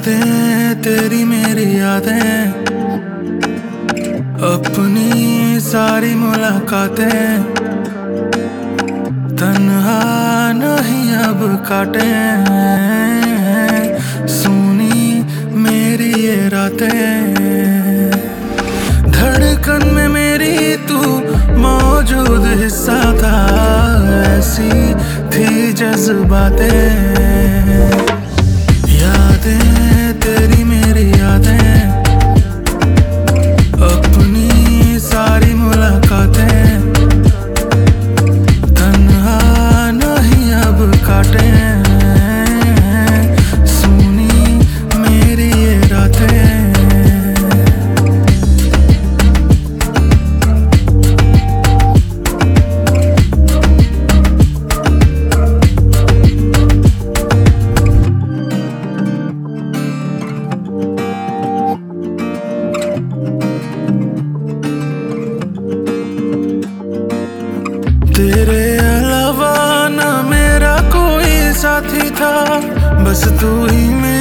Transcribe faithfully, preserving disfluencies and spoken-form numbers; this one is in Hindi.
यादें तेरी मेरी यादें, अपनी सारी मुलाकातें तन्हा नहीं अब काटे। सुनी मेरी ये रातें, धड़कन में मेरी तू मौजूद हिस्सा था, ऐसी थी जज्बातें। यादें तेरी मेरी यादें, अपनी सारी मुलाकातें तन्हा नहीं अब काटे। सुनी मेरी ये रातें, तेरे अलावा ना मेरा कोई साथी था, बस तू ही मेरा